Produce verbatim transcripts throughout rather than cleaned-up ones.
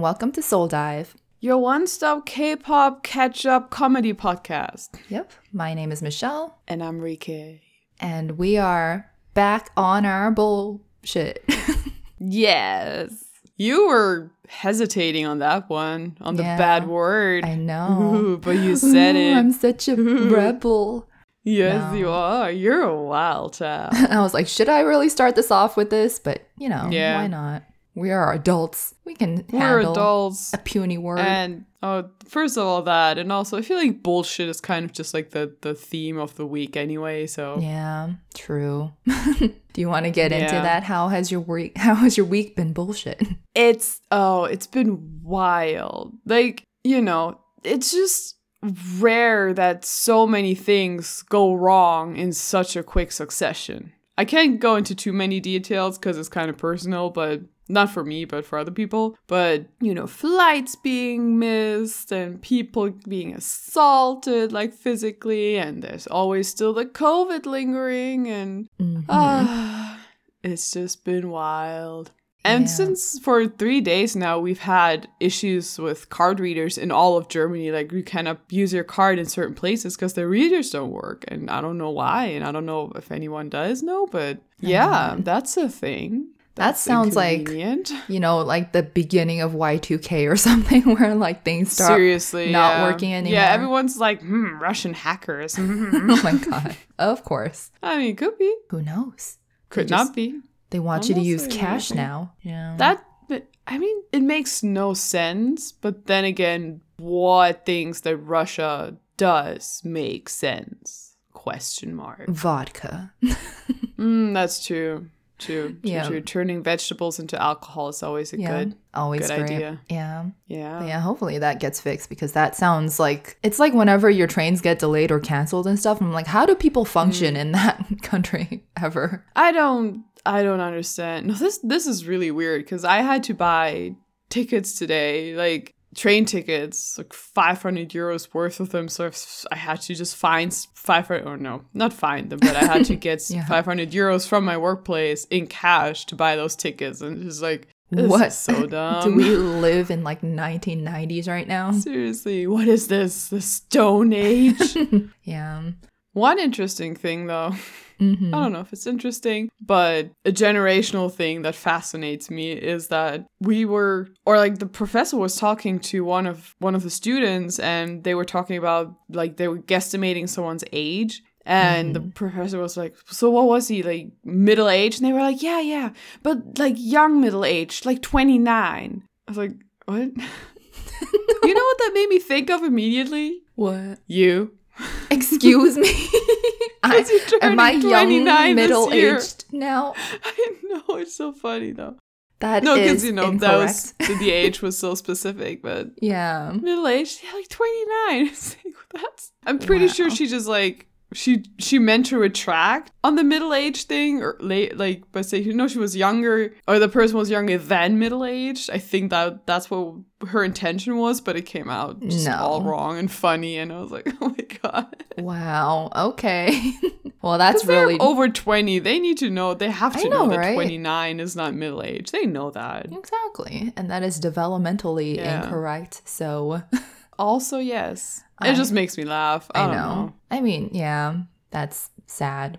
welcome to Soul Dive. Your one-stop K-pop catch-up comedy podcast. Yep, my name is Michelle. And I'm Rike. And we are back on our bullshit. Yes. You were hesitating on that one, on the Yeah, bad word. I know. Ooh, but you said Ooh, it. I'm such a rebel. Yes, No. you are. You're a wild child. I was like, should I really start this off with this? But, you know, Yeah. why not? We are adults. We can We're handle adults. a puny word. And oh, first of all, that, and also I feel like bullshit is kind of just like the the theme of the week anyway. So Yeah, true. Do you want to get into Yeah. that? How has your week? How has your week been? Bullshit. it's oh, it's been wild. Like, you know, it's just rare that so many things go wrong in such a quick succession. I can't go into too many details because it's kind of personal, but not for me, but for other people. But, you know, flights being missed and people being assaulted, like physically, and there's always still the COVID lingering, and Mhm. ah, it's just been wild. And Yeah. since for three days now, we've had issues with card readers in all of Germany. Like, you cannot use your card in certain places because the readers don't work. And I don't know why. And I don't know if anyone does know. But yeah, Um, that's a thing. That That's sounds like, inconvenient. you know, like the beginning of Y two K or something where like things start Seriously, not yeah. working anymore. Yeah, everyone's like, hmm, Russian hackers. Oh my God. Of course. I mean, could be. Who knows? Could They just- not be. They want you to use Honestly, cash maybe. now. Yeah. That, but, I mean, it makes no sense. But then again, what things that Russia does make sense? Question mark. Vodka. Mm, that's true. True. True, Yeah. true. Turning vegetables into alcohol is always a Yeah. good, Always good great. idea. Yeah. yeah. But yeah, hopefully that gets fixed because that sounds like it's like whenever your trains get delayed or canceled and stuff. I'm like, how do people function Mm. in that country ever? I don't, I don't understand. No, this, this is really weird because I had to buy tickets today, like train tickets, like five hundred euros worth of them. So if I had to just find five hundred, or no, not find them, but I had to get Yeah. five hundred euros from my workplace in cash to buy those tickets. And it's just like, this What? is so dumb. Do we live in like nineteen nineties right now? Seriously, what is this? The Stone Age? Yeah. One interesting thing, though, Mm-hmm. I don't know if it's interesting, but a generational thing that fascinates me is that we were, or like the professor was talking to one of one of the students, and they were talking about like they were guesstimating someone's age. And the professor was like, so what was he, like middle age? And they were like, yeah, yeah, but like young middle age, like twenty-nine. I was like, what? You know what that made me think of immediately? What? You. Excuse me. I, you're am I turning young, twenty-nine this middle year. aged now? I know, it's so funny though. That No, is because you know incorrect. that was the age was so specific, but Yeah. middle aged, yeah, like twenty-nine. It's like, that's. I'm pretty Wow. sure she just like she she meant to retract on the middle age thing, or late, like, but say you know she was younger, or the person was younger than middle aged. I think that that's what her intention was, but it came out just No. all wrong and funny, and I was like, oh my god. Wow. Okay. Well, that's Because they're really over twenty. They need to know. They have I to know, know, that right? twenty-nine is not middle age. They know that. exactly, and that is developmentally Yeah. incorrect. So Also, yes. I- It just makes me laugh. I, I don't know. know. I mean, yeah, that's sad.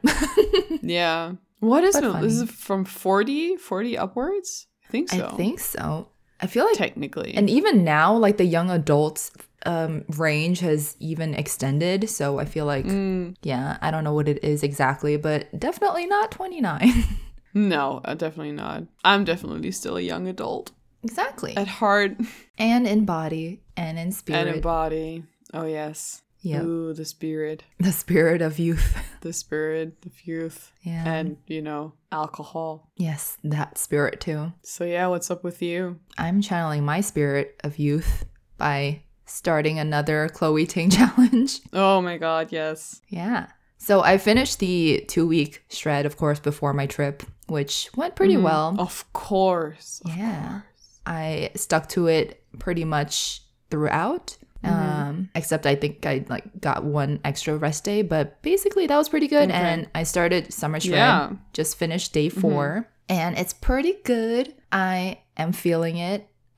Yeah. What is But it? funny. Is it from forty? forty upwards? I think so. I think so. I feel like, Technically. and even now, like the young adults um range has even extended. So I feel like, Mm, yeah, I don't know what it is exactly, but definitely not twenty-nine. no, uh, definitely not. I'm definitely still a young adult. Exactly. At heart And in body and in spirit. and in body. Oh, yes. Yep. Ooh, the spirit. The spirit of youth. The spirit of youth. Yeah. And, you know, alcohol. Yes, that spirit too. So, yeah, what's up with you? I'm channeling my spirit of youth by starting another Chloe Ting challenge. Oh, my God, yes. Yeah. So I finished the two week shred, of course, before my trip, which went pretty Mhm. well. Of course. Of Yeah. course. I stuck to it pretty much throughout. Um, except I think I like got one extra rest day, but basically that was pretty good. Okay. And I started summer shred, Yeah. just finished day four, and it's pretty good. I am feeling it.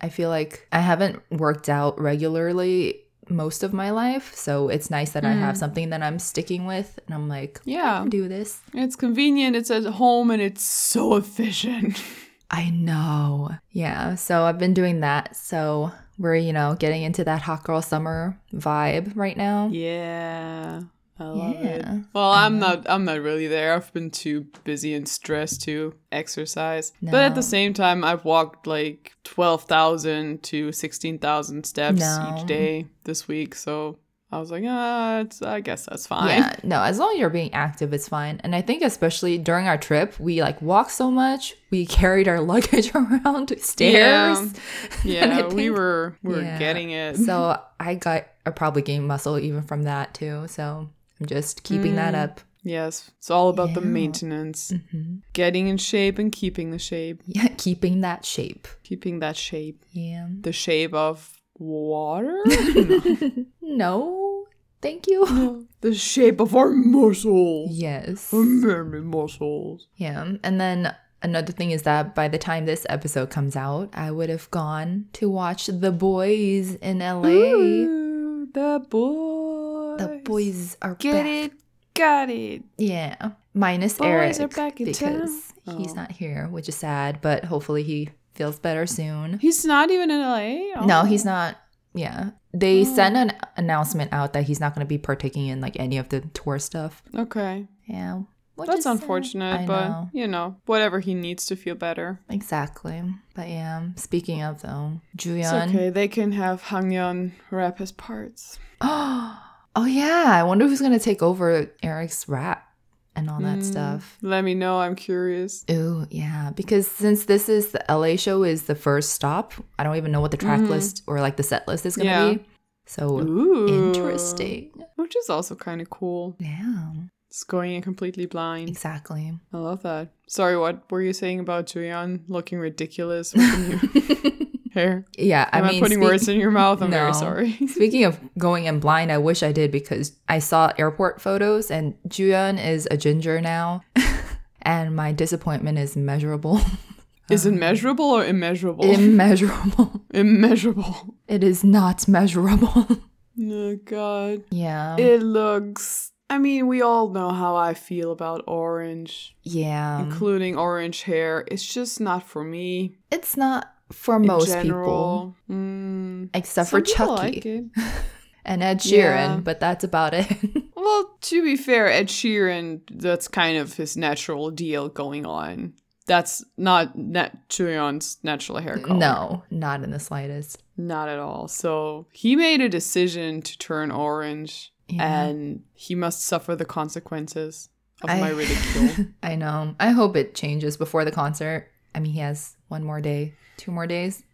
I feel like I haven't worked out regularly most of my life, so it's nice that mm. I have something that I'm sticking with, and I'm like, yeah, I can do this. It's convenient, it's at home, and it's so efficient. I know. Yeah, so I've been doing that. So we're, you know, getting into that hot girl summer vibe right now. Yeah. I love yeah. it. Well, I'm not I'm not really there. I've been too busy and stressed to exercise. No. But at the same time, I've walked like twelve thousand to sixteen thousand steps no. each day this week. So I was like, ah, it's, I guess that's fine. Yeah, no, as long as you're being active, it's fine. And I think especially during our trip, we like walked so much. We carried our luggage around stairs. Yeah, yeah think, we were we were yeah. getting it. So I got I probably gained muscle even from that too. So I'm just keeping mm. that up. Yes, it's all about yeah. the maintenance. Mm-hmm. Getting in shape and keeping the shape. Yeah, keeping that shape. Keeping that shape. Yeah. The shape of water? No. No, thank you. No. The shape of our muscles. Yes. Our memory muscles. Yeah, and then another thing is that by the time this episode comes out, I would have gone to watch The Boys in L A. Ooh, the boys. The boys are Get back. it. Got it. Yeah. Minus boys Eric. Are back in because town. he's oh. not here, which is sad, but hopefully he feels better soon. He's not even in L A? Oh. No, he's not. Yeah. They oh. sent an announcement out that he's not going to be partaking in like any of the tour stuff. Okay. Yeah. That's unfortunate, but know. you know, whatever he needs to feel better. Exactly. But yeah, speaking of though, Juyeon. It's okay. They can have Hangyeon rap his parts. Oh yeah, I wonder who's going to take over Eric's rap and all that mm, stuff. Let me know, I'm curious. Ooh, yeah, because since this is the L A show is the first stop, I don't even know what the track mm-hmm. list or like the set list is going to yeah. be. So Ooh. Interesting. Which is also kind of cool. Yeah. It's going in completely blind. Exactly. I love that. Sorry, what were you saying about Juyeon looking ridiculous with the new hair? Yeah, I Am mean, I putting speak- words in your mouth? I'm no. very sorry. Speaking of going in blind, I wish I did because I saw airport photos and Juyeon is a ginger now. And my disappointment is measurable. Is it measurable or immeasurable? Immeasurable. Immeasurable. It is not measurable. Oh, God. Yeah. It looks... I mean, we all know how I feel about orange. Yeah. Including orange hair. It's just not for me. It's not for most general, people. Mm, except for Chucky. Like it. And Ed Sheeran, yeah. But that's about it. Well, to be fair, Ed Sheeran, that's kind of his natural deal going on. That's not nat- Juyeon's natural hair color. No, not in the slightest. Not at all. So he made a decision to turn orange. Yeah. And he must suffer the consequences of I, my ridicule. I know. I hope it changes before the concert. I mean, he has one more day, two more days.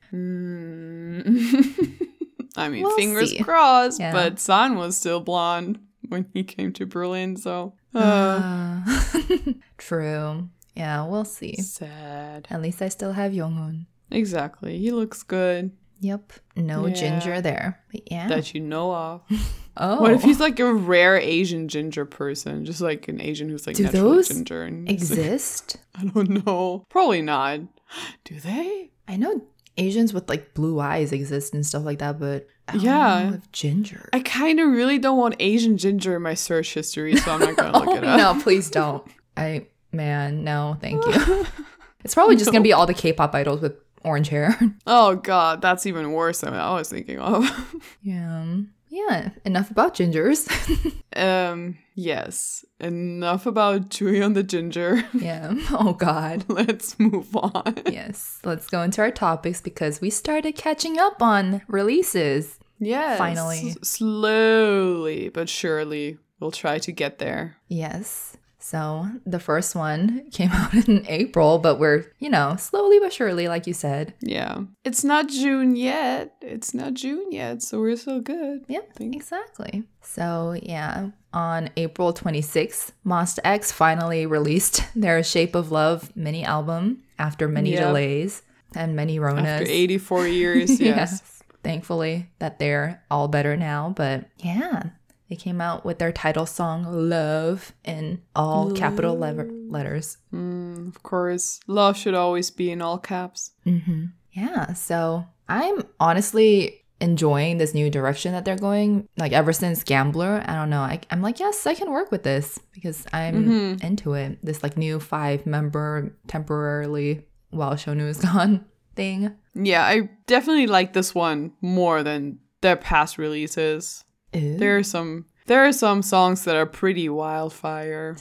Mm. I mean, we'll fingers see. crossed, yeah. But San was still blonde when he came to Berlin, so. Uh. Uh, true. Yeah, we'll see. Sad. At least I still have Younghoon. Exactly. He looks good. Yep. No yeah. ginger there. But yeah. That you know of. Oh. What if he's like a rare Asian ginger person? Just like an Asian who's like Do naturally those ginger. And exist? Like, I don't know. Probably not. Do they? I know Asians with like blue eyes exist and stuff like that, but I don't yeah. know if ginger. I kind of really don't want Asian ginger in my search history, so I'm not going to look oh, it up. No, please don't. I, man, no, thank you. It's probably just no. going to be all the K-pop idols with orange hair. Oh God, that's even worse than I was thinking of. Yeah. Yeah. Enough about gingers. um. Yes. Enough about Juyeon the ginger. Yeah. Oh God. Let's move on. Yes. Let's go into our topics because we started catching up on releases. Yes. Finally. S- slowly but surely, we'll try to get there. Yes. So the first one came out in April, but we're, you know, slowly but surely, like you said. Yeah. It's not June yet. It's not June yet, so we're still good. Yep, exactly. So, yeah, on April twenty-sixth, Monsta X finally released their Shape of Love mini album after many yep. delays and many Ronas. After eighty-four years, yes. yes. Thankfully that they're all better now, but yeah. They came out with their title song, Love, in all Love. capital lever- letters. Mm, of course. Love should always be in all caps. Mm-hmm. Yeah, so I'm honestly enjoying this new direction that they're going. Like ever since Gambler, I don't know. I, I'm like, yes, I can work with this because I'm mm-hmm. into it. This like new five member temporarily while Shonu is gone thing. Yeah, I definitely like this one more than their past releases. Ew. There are some there are some songs that are pretty wildfire.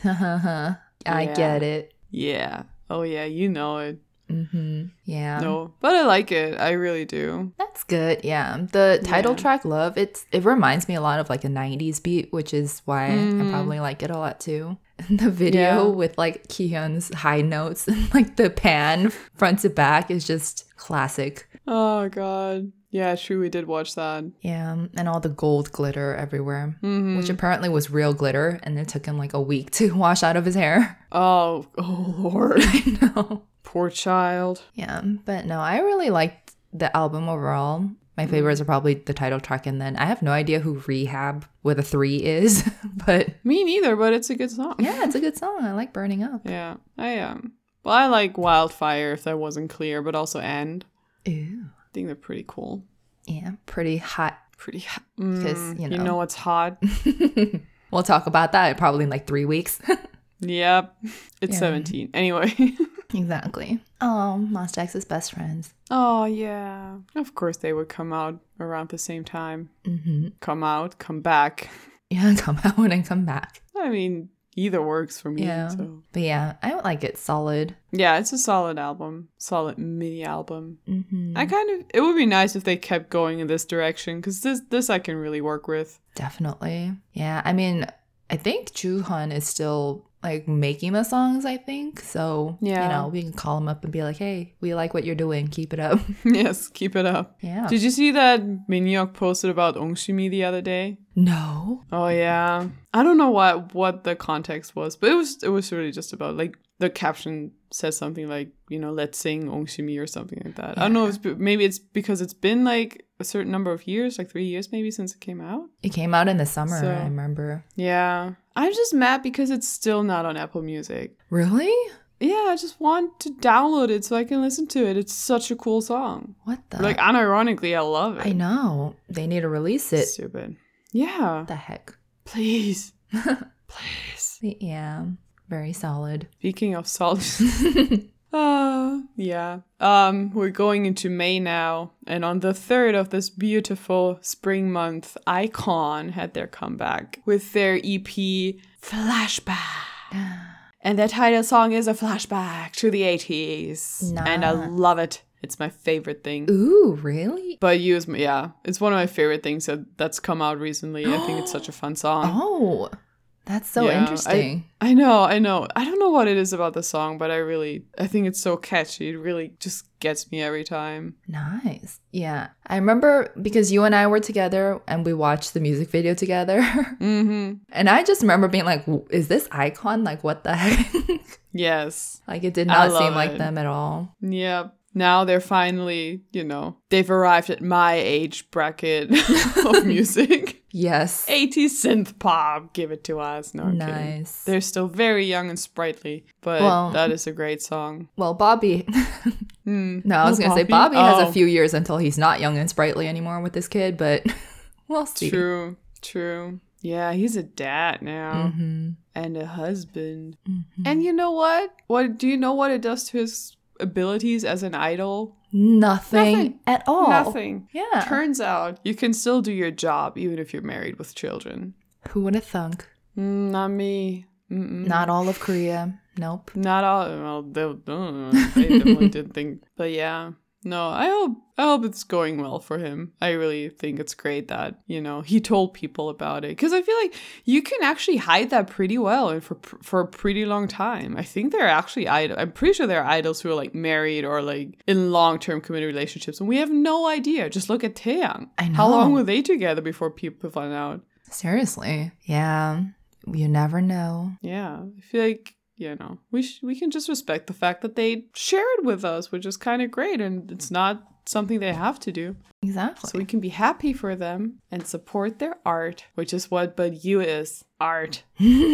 I yeah. get it. Yeah. Oh yeah, you know it. Mm-hmm. Yeah. No, but I like it. I really do. That's good. Yeah. The title yeah. track Love, it's it reminds me a lot of like a nineties beat, which is why mm. I probably like it a lot too. The video yeah. with like Kihyun's high notes and like the pan front to back is just classic. Oh god. Yeah, true. We did watch that. Yeah, and all the gold glitter everywhere, mm-hmm. which apparently was real glitter, and it took him like a week to wash out of his hair. Oh, oh Lord. I know. Poor child. Yeah, but no, I really liked the album overall. My mm. favorites are probably the title track, and then I have no idea who Rehab with a three is, but... Me neither, but it's a good song. Yeah, it's a good song. I like Burning Up. Yeah, I am. Um, well, I like Wildfire, if that wasn't clear, but also End. Ew. I think they're pretty cool. Yeah, pretty hot. Pretty hot. Because, Mm, you know. You know what's hot? We'll talk about that probably in like three weeks. Yep. It's Yeah. seventeen. Anyway. Exactly. Oh, Monsta X's best friends. Oh, yeah. Of course they would come out around the same time. Mm-hmm. Come out, come back. Yeah, come out and come back. I mean, either works for me. Yeah. So. But yeah, I don't like it solid. Yeah, it's a solid album. Solid mini album. Mm-hmm. I kind of, it would be nice if they kept going in this direction because this, this I can really work with. Definitely. Yeah, I mean, I think Jooheon is still like making the songs, I think. So, yeah. you know, we can call him up and be like, hey, we like what you're doing. Keep it up. Yes, keep it up. Yeah. Did you see that Minhyuk posted about Ongshimi the other day? No. Oh, yeah. I don't know what, what the context was, but it was it was really just about, like, the caption says something like, you know, let's sing Ongshimi or something like that. Yeah. I don't know, if it's, maybe it's because it's been, like, a certain number of years, like three years maybe since it came out. It came out in the summer, So, I remember. Yeah. I'm just mad because it's still not on Apple Music. Really? Yeah, I just want to download it so I can listen to it. It's such a cool song. What the? Like, unironically, I love it. I know. They need to release it. Stupid. Yeah. What the heck? Please. Please. Yeah. Very solid. Speaking of solid. uh, yeah. Um, we're going into May now. And on the third of this beautiful spring month, iKON had their comeback with their E P, Flashback. And their title song is a flashback to the eighties. Nah. And I love it. It's my favorite thing. Ooh, really? But use me, yeah. It's one of my favorite things that, that's come out recently. I think it's such a fun song. Oh, that's so Yeah, interesting. I, I know, I know. I don't know what it is about the song, but I really, I think it's so catchy. It really just gets me every time. Nice. Yeah. I remember because you and I were together and we watched the music video together. Mm-hmm. And I just remember being like, is this iKON? Like, what the heck? Yes. Like, it did I not love seem like it. them at all. Yep. Now they're finally, you know, they've arrived at my age bracket of music. Yes. eighties synth pop, give it to us. No, I'm kidding. Nice. They're still very young and sprightly, but Well- that is a great song. Well, Bobby. Mm. No, I was Oh, going to say Bobby? Bobby has Oh. a few years until he's not young and sprightly anymore with this kid, but we'll see. True, true. Yeah, he's a dad now Mm-hmm. and a husband. Mm-hmm. And you know what? What do you know what it does to his abilities as an idol? Nothing, Nothing. at all. Nothing. Yeah. Turns out you can still do your job even if you're married with children. Who would have thunk? Mm, not me. Mm-mm. Not all of Korea. Nope. Not all. Well, they, uh, they definitely did think. But yeah. No, I hope I hope it's going well for him. I really think it's great that, you know, he told people about it. Because I feel like you can actually hide that pretty well and for for a pretty long time. I think there are actually idols. I'm pretty sure there are idols who are like married or like in long-term committed relationships. And we have no idea. Just look at Taeyang. I know. How long were they together before people found out? Seriously. Yeah. You never know. Yeah. I feel like, you know, we sh- we can just respect the fact that they share it with us, which is kind of great. And it's not something they have to do. Exactly. So we can be happy for them and support their art, which is what But You is. Art.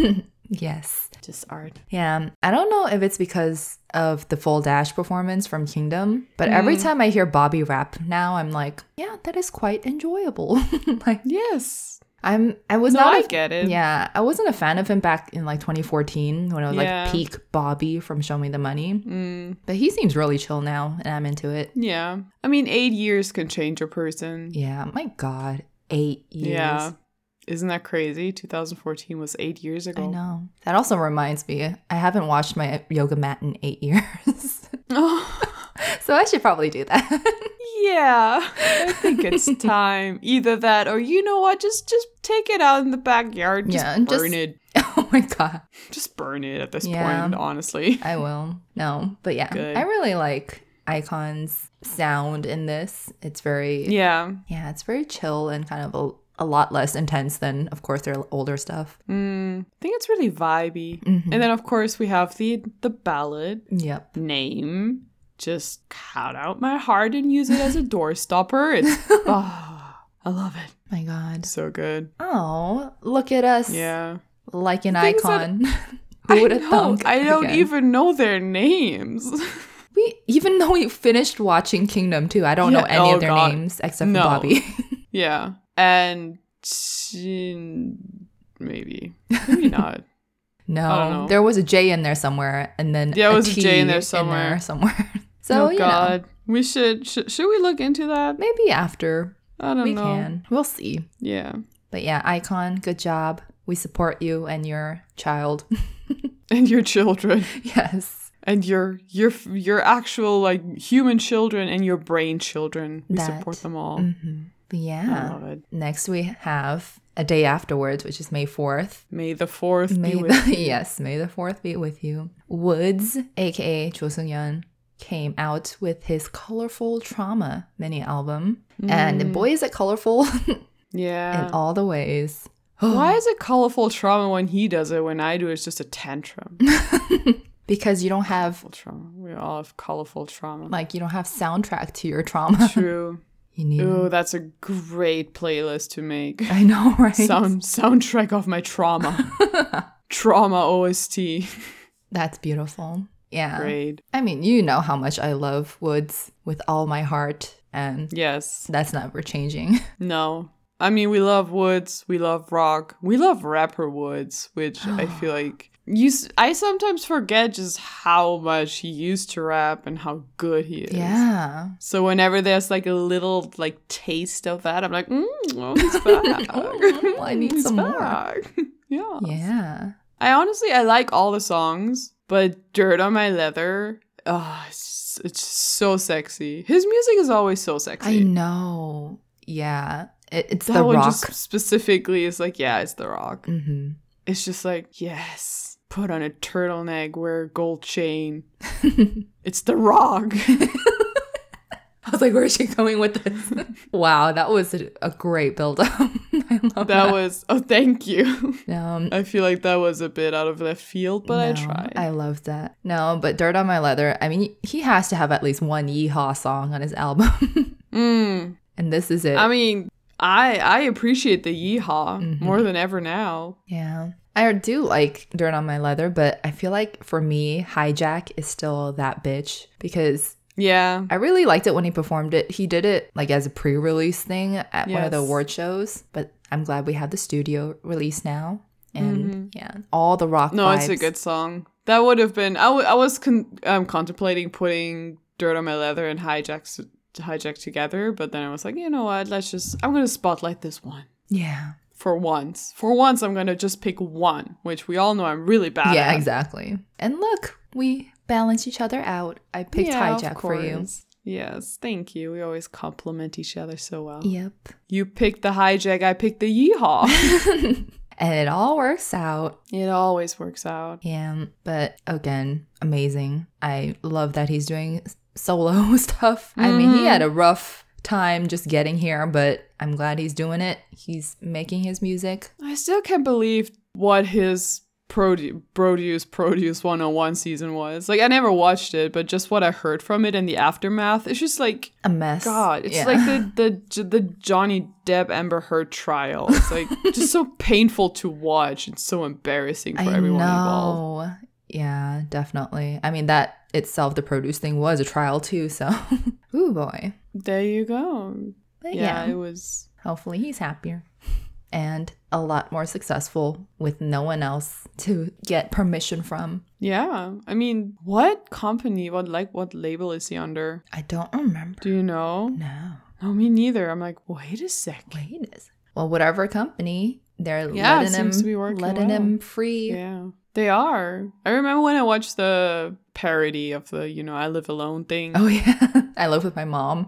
Yes. Just art. Yeah. I don't know if it's because of the full dash performance from Kingdom, but every time I hear Bobby rap now, I'm like, yeah, that is quite enjoyable. Like, yes. I'm, I was No, not, I a- get it. Yeah. I wasn't a fan of him back in like twenty fourteen when I was Yeah. like peak Bobby from Show Me the Money. Mm, But he seems really chill now and I'm into it. yeah. I mean, eight years can change a person. Yeah. My God. Eight years. Yeah. Isn't that crazy? two thousand fourteen was eight years ago. I know. That also reminds me, I haven't watched my yoga mat in eight years. Oh, So I should probably do that. yeah. I think it's time. Either that or, you know what? Just just take it out in the backyard. Just Yeah, burn just- it. Oh my God. Just burn it at this Yeah. point, honestly. I will. No, but yeah. Good. I really like Icon's sound in this. It's very, Yeah. yeah, it's very chill and kind of a, a lot less intense than, of course, their older stuff. Mm, I think it's really vibey. Mhm. And then, of course, we have the the ballad Yep. name. Just cut out my heart and use it as a door stopper. It's, oh, I love it. My God. So good. Oh, look at us. Yeah. Like an Things that- icon. Who would have I know. thunk? I don't Again. even know their names. We even though we finished watching Kingdom too, I don't Yeah, know any oh of their God. names except for No. Bobby. Yeah. And Shin, maybe. Maybe not. No, I don't know. there was a J in there somewhere, and then Yeah, a it was a T J in there somewhere. somewhere. So oh, you know, God. We should, should, should we look into that? maybe after I don't we know. can, we'll see. Yeah. But yeah, Icon, good job. We support you and your child. And your children. Yes, And your your your actual like human children and your brain children. We That- support them all. hmm But I yeah. love it. Next we have a day afterwards, which is May fourth. May the fourth May be the, with you. yes, May the fourth be with you. Woods, aka Cho Seung-yeon, came out with his Colorful Trauma mini album. And boy, is it colorful Yeah. in all the ways. Why is it colorful trauma when he does it? When I do, it's just a tantrum. Because you don't have, Colorful trauma. We all have colorful trauma. like, you don't have soundtrack to your trauma. True. You need. Ooh, that's a great playlist to make. I know, right? Sound soundtrack of my trauma. Trauma O S T. That's beautiful. Yeah. Great. I mean, you know how much I love Woods with all my heart, and Yes. that's never changing. No. I mean, we love Woods. We love rock. We love rapper Woods, which I feel like you. s- I sometimes forget just how much he used to rap and how good he is. Yeah. So whenever there's like a little like taste of that, I'm like, mm, oh, he's back. Oh, I need He's some more. back. Yeah. Yeah. I honestly, I like all the songs, but Dirt on My Leather, oh, it's, it's so sexy. His music is always so sexy. I know. Yeah. It, it's That the one rock. just specifically is like, yeah, it's The Rock. hmm It's just like, yes, put on a turtleneck, wear a gold chain. It's The Rock. I was like, where is she going with this? Wow, that was a, a great build up. I love that. That was, oh, thank you. Um, I feel like that was a bit out of left field, but I no, tried. I love that. No, but Dirt on My Leather, I mean, he has to have at least one Yeehaw song on his album. Mm. And this is it. I mean, I I appreciate the yeehaw Mm-hmm. more than ever now. Yeah. I do like Dirt on My Leather, but I feel like for me, Hijack is still that bitch because Yeah. I really liked it when he performed it. He did it like as a pre-release thing at one of the Yes. award shows, but I'm glad we have the studio release now. And yeah, all the rock Mm-hmm. No, vibes. it's a good song. That would have been. I, w- I was con- um, contemplating putting Dirt on My Leather and Hijacks Hijack together, but then I was like, you know what? Let's just. I'm gonna spotlight this one Yeah. for once. For once, I'm gonna just pick one, which we all know I'm really bad Yeah, at. exactly. And look, we balance each other out. I picked Yeah, of Hijack for you. course. Yes, thank you. We always compliment each other so well. Yep. You picked the hijack, I picked the yeehaw. And it all works out. It always works out. Yeah, but again, amazing. I love that he's doing solo stuff. I mean, he had a rough time just getting here, but I'm glad he's doing it. He's making his music. I still can't believe what his Produ- Produce Produce one oh one season was. Like, I never watched it, but just what I heard from it and the aftermath, it's just like a mess. God, it's Yeah. like the, the the Johnny Depp Amber Heard trial. It's like just so painful to watch. It's so embarrassing for I everyone know. involved. Yeah, definitely. I mean, that itself, the produce thing, was a trial too. So, ooh boy. There you go. But Yeah, yeah, it was. hopefully he's happier and a lot more successful with no one else to get permission from. Yeah, I mean, what company? What like what label is he under? I don't remember. Do you know? No. No, me neither. I'm like, wait a sec. Wait a second. Well, whatever company, they're Yeah, it letting him seems to be working letting well. him free. Yeah, they are. I remember when I watched the parody of the, you know, I Live Alone thing. Oh yeah. I live with my mom.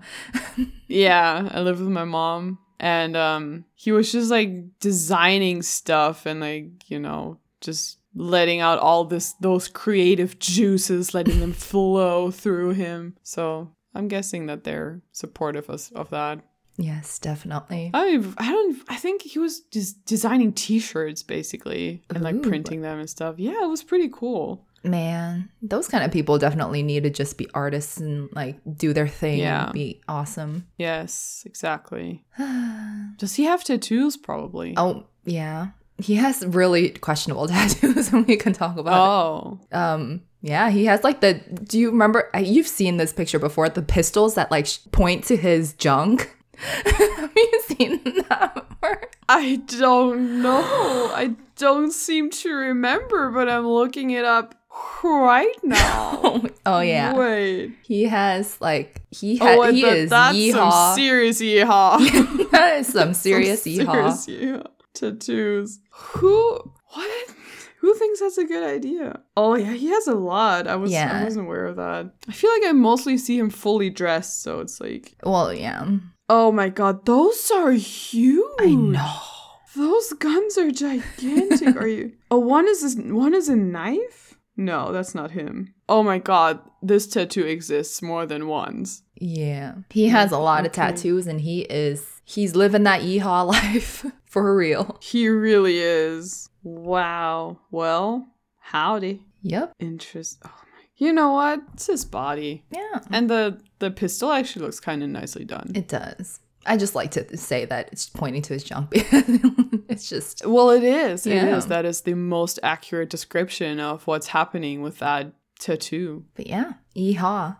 Yeah, I live with my mom. And um, he was just like designing stuff and like, you know, just letting out all this, those creative juices, letting them flow through him. So I'm guessing that they're supportive of, of that. Yes, definitely. I I don't I think he was just designing t-shirts basically and like Ooh. printing them and stuff. Yeah, it was pretty cool. Man, those kind of people definitely need to just be artists and like do their thing Yeah. and be awesome. Yes, exactly. Does he have tattoos? Probably. Oh, yeah. He has really questionable tattoos and we can talk about Oh. it. Um, yeah, he has like the, do you remember, uh, you've seen this picture before, the pistols that like sh- point to his junk? Have you seen that before? I don't know. I don't seem to remember, but I'm looking it up right now. Oh, oh yeah. Wait. He has like, he, Oh, ha- wait, he that- is that's yeehaw. some serious yeehaw. That is some serious Some yeehaw. serious yeehaw. Tattoos. Who? What? Who thinks that's a good idea? Oh yeah, he has a lot. I was Yeah. I wasn't aware of that. I feel like I mostly see him fully dressed, so it's like, Well, yeah. oh my god, those are huge. I know. Those guns are gigantic. Are you? Oh, one is a, one is a knife? No, that's not him. Oh my god, this tattoo exists more than once. Yeah. He has a lot of Okay. tattoos and he is, he's living that yeehaw life for real. He really is. Wow. Well, howdy. Yep. Interest. Oh my. You know what? It's his body, Yeah. and the the pistol actually looks kind of nicely done. It does. I just like to say that it's pointing to his junk because it's just, Well, it is. It Yeah. is. That is the most accurate description of what's happening with that tattoo. but yeah, yeehaw.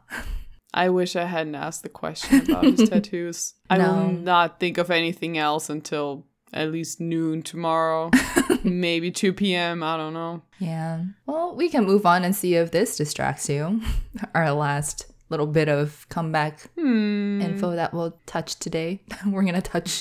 I wish I hadn't asked the question about his tattoos. I No. will not think of anything else until at least noon tomorrow. Maybe two p.m. I don't know. Yeah. Well, we can move on and see if this distracts you. Our last little bit of comeback Hmm. info that we'll touch today. We're going to touch.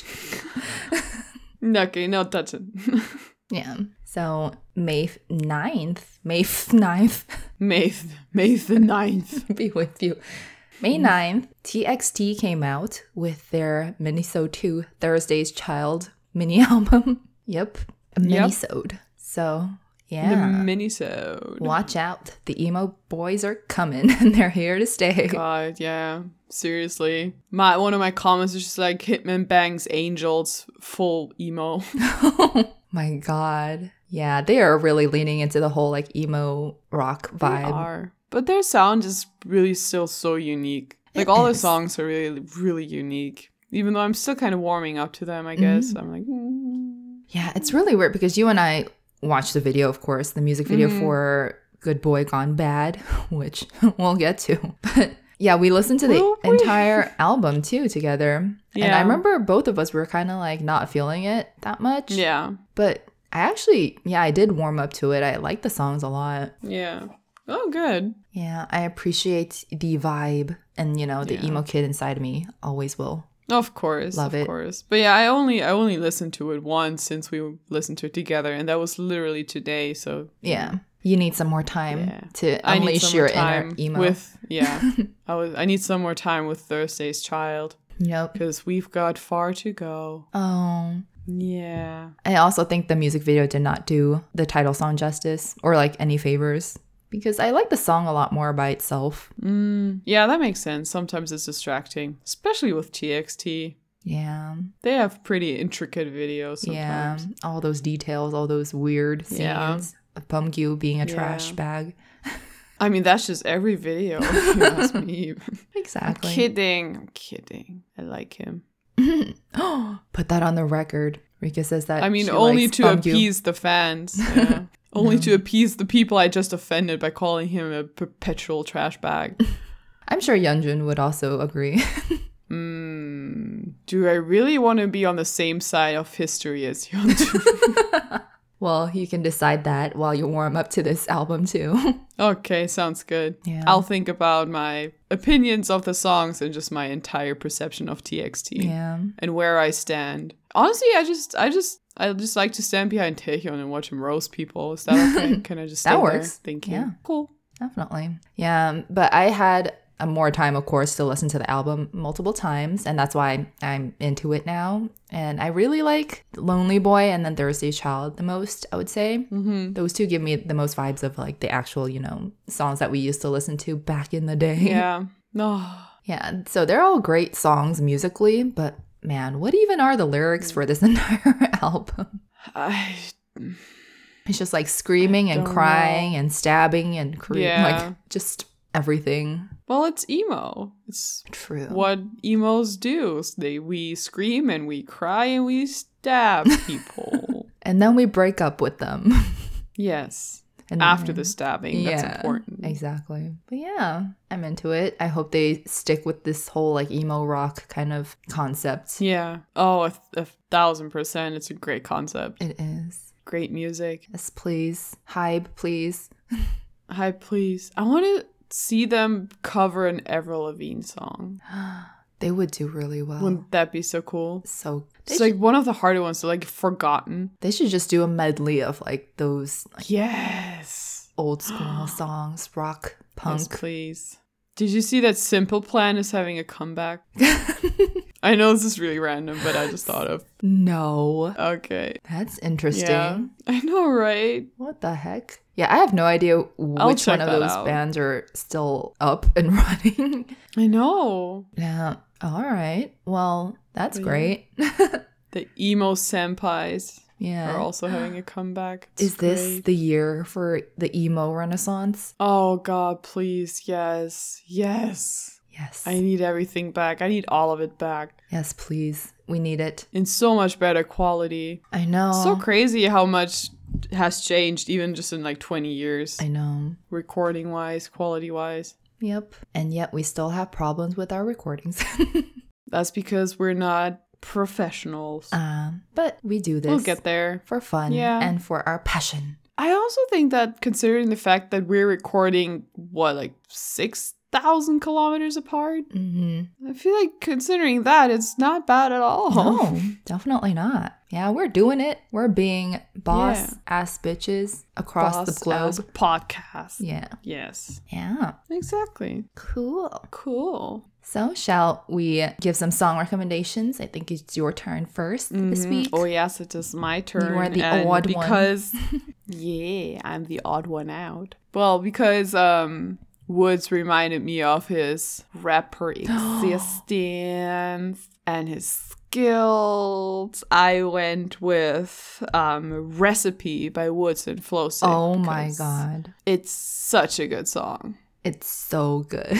Okay, no touching. Yeah. So May ninth, May ninth, May, th- May the ninth. be with you. May ninth, T X T came out with their Minisode two Thursday's Child mini album. Yep. A Yep. minisode. So, The yeah. minisode. Watch out. The emo boys are coming and they're here to stay. God, yeah. Seriously. My one of my comments is just like Hitman bangs angels full emo. Oh my god. Yeah, they are really leaning into the whole like emo rock They vibe. are. But their sound is really still so unique. Like It all the is. songs are really, really unique. Even though I'm still kind of warming up to them, I guess. Mm-hmm. I'm like, mm. Yeah, it's really weird because you and I watched the video, of course, the music video Mhm. for Good Boy Gone Bad, which we'll get to. But yeah, we listened to the Will we? entire album too together. And I Yeah. remember both of us were kind of like not feeling it that much. Yeah. But I actually, yeah, I did warm up to it. I like the songs a lot. Yeah. Oh, good. Yeah, I appreciate the vibe and, you know, the Yeah. emo kid inside of me always will. Of course. Love of it. course. But yeah, I only I only listened to it once since we listened to it together, and that was literally today, so Yeah. You need some more time Yeah. to I need unleash some your more time inner emo. with yeah. I was I need some more time with Thursday's Child Yep. because we've got far to go. Oh. Yeah. I also think the music video did not do the title song justice or like any favors because I like the song a lot more by itself. Mm, yeah, that makes sense. Sometimes it's distracting, especially with T X T. Yeah. They have pretty intricate videos Yeah. sometimes. All those details, all those weird scenes. Yeah. Pumgyu being a Yeah. trash bag. I mean, that's just every video, if you ask me. Exactly. I'm kidding. I'm kidding. I like him. Put that on the record. Rika says that I mean, she only likes to Pumgyu. appease the fans. Yeah. Only to appease the people I just offended by calling him a perpetual trash bag. I'm sure Yeonjun would also agree. Mm, do I really want to be on the same side of history as Yeonjun? Well, you can decide that while you warm up to this album too. Okay, sounds good. Yeah. I'll think about my opinions of the songs and just my entire perception of T X T Yeah. and where I stand. Honestly, I just, I just, I just like to stand behind Taehyun and watch him roast people. Is that okay? Can I just stay That there? works. Thank you. Yeah. Cool. Definitely. Yeah. But I had a more time, of course, to listen to the album multiple times. And that's why I'm into it now. And I really like Lonely Boy and then Thursday's Child the most, I would say. Mm-hmm. Those two give me the most vibes of like the actual, you know, songs that we used to listen to back in the day. Yeah. No. Yeah. So they're all great songs musically, but man, what even are the lyrics for this entire album? I. It's just like screaming and don't crying know. and stabbing and cre- Yeah. like just everything. Well, it's emo. It's True. what emos do. They we scream and we cry and we stab people. And then we break up with them. Yes. And After then- the stabbing, that's Yeah, important. Exactly. But yeah, I'm into it. I hope they stick with this whole like emo rock kind of concept. Yeah. Oh, a, a thousand percent. It's a great concept. It is. Great music. Yes, please. Hype, please. Hi, please. I want to see them cover an Avril Lavigne song. They would do really well. Wouldn't that be so cool? So they, It's should, like one of the harder ones to like forgotten. they should just do a medley of like those like, Yes. old school songs, rock, punk. Yes, please. Did you see that Simple Plan is having a comeback? I know this is really random, but I just thought of. No. Okay. That's interesting. Yeah. I know, right? What the heck? Yeah, I have no idea I'll which one check of that those out. bands are still up and running. I know. Yeah. All right. Well, that's But yeah. great. The emo senpais Yeah. are also having a comeback. It's Is this great. the year for the emo renaissance? Oh, God, please. Yes. Yes. Yes. I need everything back. I need all of it back yes, please. We need it. in so much better quality. I know. So crazy how much has changed even just in like twenty years. I know. Recording wise, quality wise. Yep. And yet we still have problems with our recordings. That's because we're not professionals. um, but we do this We'll get there. for fun Yeah. and for our passion. I also think that considering the fact that we're recording, what, like six thousand kilometers apart? Mm-hmm. I feel like considering that, it's not bad at all. No, definitely not. Yeah, we're doing it. We're being boss Yeah. ass bitches across Boss the globe. ass podcast. Yeah. Yes. Yeah. Exactly. Cool. Cool. So, shall we give some song recommendations? I think it's your turn first this Mhm. week. Oh yes, it is my turn. are the and odd one. because yeah, I'm the odd one out. Well, because um Woods reminded me of his rapper existence and his skills. I went with um Recipe by Woods and Flowsick. Oh my because god. It's such a good song. It's so good.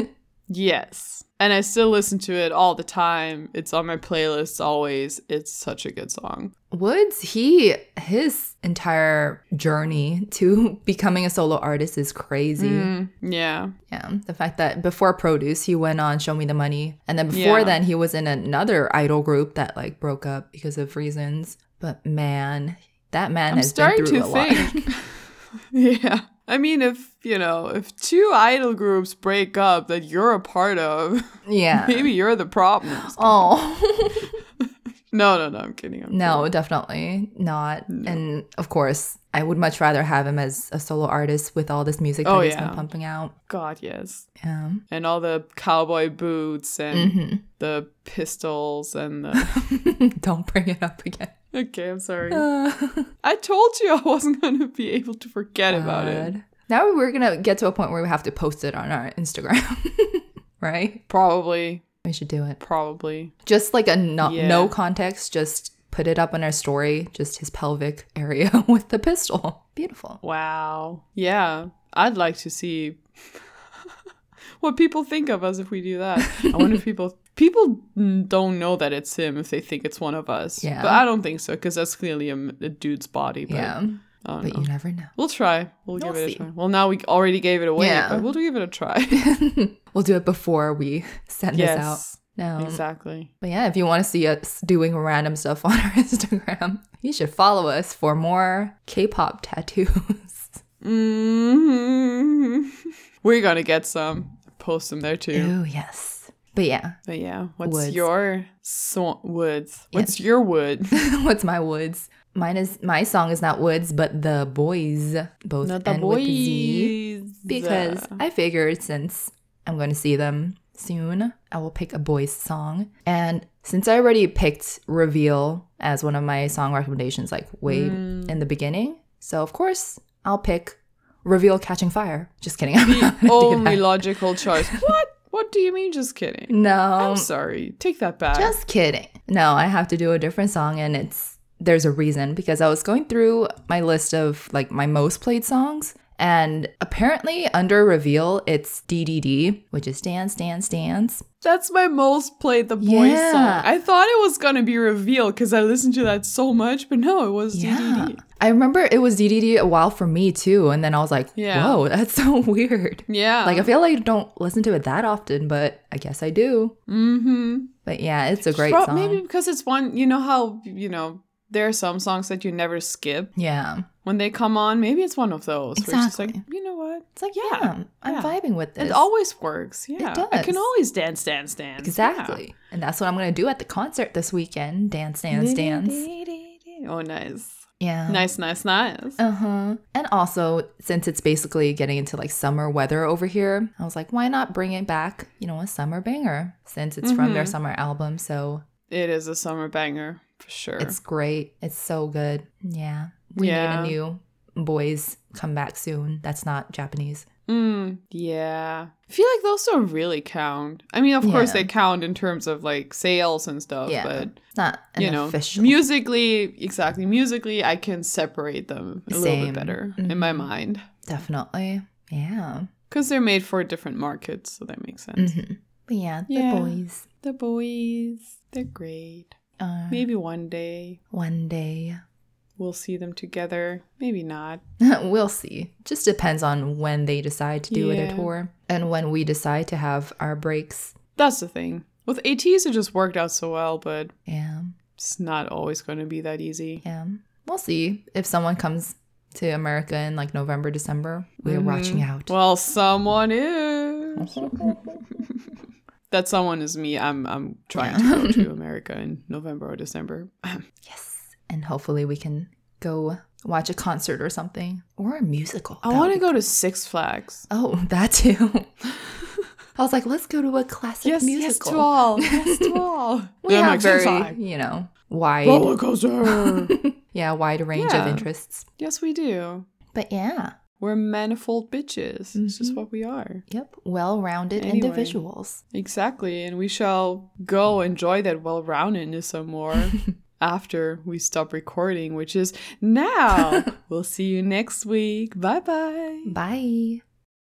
Yes. And I still listen to it all the time. It's on my playlists always. It's such a good song. Woods, he his entire journey to becoming a solo artist is crazy. Mm, yeah. Yeah, the fact that before Produce, he went on Show Me the Money, and then before Yeah. then, he was in another idol group that like broke up because of reasons. But man, that man I'm has starting been through to a lot. think. Yeah. I mean, if, you know, if two idol groups break up that you're a part of, Yeah. maybe you're the problem. Oh. No, no, no, I'm kidding. I'm No, definitely not. And of course, I would much rather have him as a solo artist with all this music that Oh, he's yeah. been pumping out. God, yes. Yeah. And all the cowboy boots and Mhm. the pistols and the... Don't bring it up again. Okay, I'm sorry. Uh, I told you I wasn't going to be able to forget about it. God. Now we're going to get to a point where we have to post it on our Instagram. Right? Probably. We should do it. Probably. Just like a no, Yeah. no context, just put it up on our story, just his pelvic area with the pistol. Beautiful. Wow. Yeah. I'd like to see what people think of us if we do that. I wonder if people people don't know that it's him if they think it's one of us. Yeah. But I don't think so, because that's clearly a, a dude's body. But Yeah. But know. you never know. We'll try. We'll, We'll give it see. a try. Well, now we already gave it away, Yeah. but we'll give it a try. We'll do it before we send this out. Yes. No. Exactly. But yeah, if you want to see us doing random stuff on our Instagram, you should follow us for more K-pop tattoos. Mm-hmm. We're gonna get some. Post them there too. Oh, yes. But yeah. But yeah, what's Woods. your so- woods? What's Yes. your wood? What's my woods? Mine is my song is not Woods, but The Boys, both Not the end with Z. boys. Because I figured since I'm going to see them soon, I will pick a boys song. And since I already picked Reveal as one of my song recommendations, like way Mm. in the beginning, so of course I'll pick Reveal Catching Fire. Just kidding. I'm the not gonna do only that. logical choice. What? What do you mean? Just kidding. No, I'm sorry. Take that back. just kidding. No, I have to do a different song, and it's there's a reason, because I was going through my list of like my most played songs, and apparently under Reveal it's D D D, which is Dance Dance Dance. That's my most played the boys Yeah. song. I thought it was gonna be Reveal because I listened to that so much, but no, it was Yeah. D D D. I remember it was D D D a while for me too, and then I was like, Yeah. whoa, that's so weird. Yeah. Like I feel like I don't listen to it that often, but I guess I do. Mm-hmm. But yeah, it's a great Pro- song. Maybe because it's one, you know how, you know, there are some songs that you never skip Yeah. when they come on. Maybe it's one of those. Where it's just like, Exactly. you know what? It's like, Yeah, yeah, I'm yeah. vibing with this. It always works. Yeah. I does. can always dance, dance, dance. Exactly. And that's what I'm going to do at the concert this weekend. Dance, Yeah. dance, dance. Oh, nice. Yeah. Nice, nice, nice. Uh-huh. And also, since it's basically getting into like summer weather over here, I was like, why not bring it back, you know, a summer banger, since it's from their Mhm. summer album. So It is a summer banger for sure. it's great. It's so good. Yeah. We Yeah. need a new boys comeback soon. That's not Japanese. Mm, yeah. I feel like those don't really count. I mean, of course Yeah. they count in terms of like sales and stuff, Yeah. but It's not an you know, official. musically, exactly, musically, I can separate them a little Same. bit better in my Mhm. mind Definitely. Yeah. because they're made for different markets, so that makes sense. hmm But yeah, the Yeah. boys. The boys, they're great. Uh, Maybe one day one day. we'll see them together. Maybe not. We'll see. Just depends on when they decide to do it Yeah. a tour and when we decide to have our breaks. That's the thing. With ATEEZ, it just worked out so well, but Yeah. it's not always going to be that easy. Yeah. We'll see. If someone comes to America in like November, December, we're Mhm. watching out. Well, someone is. That someone is me. I'm I'm trying Yeah. to go to America in November or December. Yes. And hopefully we can go watch a concert or something or a musical. I That want would to be- go to Six Flags. Oh, that too. I was like, let's go to a classic Yes, musical. yes to all. Yes to all. We Then I'm have like, Six very, Flags. you know, wide, Roller coaster. yeah, wide range Yeah. of interests. Yes, we do. But yeah, We're manifold bitches. It's just Mhm. what we are. yep, well-rounded Anyway. individuals. Exactly. And we shall go enjoy that well-roundedness some more after we stop recording, which is now. We'll see you next week. Bye-bye. Bye.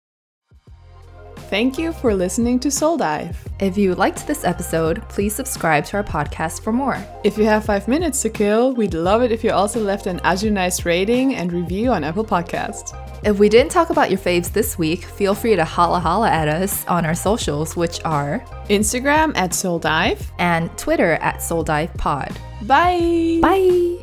Thank you for listening to Soul Dive. If you liked this episode, please subscribe to our podcast for more. If you have five minutes to kill, we'd love it if you also left an Azure Nice rating and review on Apple Podcast. If we didn't talk about your faves this week, feel free to holla holla at us on our socials, which are Instagram at Soul Dive. and Twitter at Soul Dive Pod. Bye. Bye.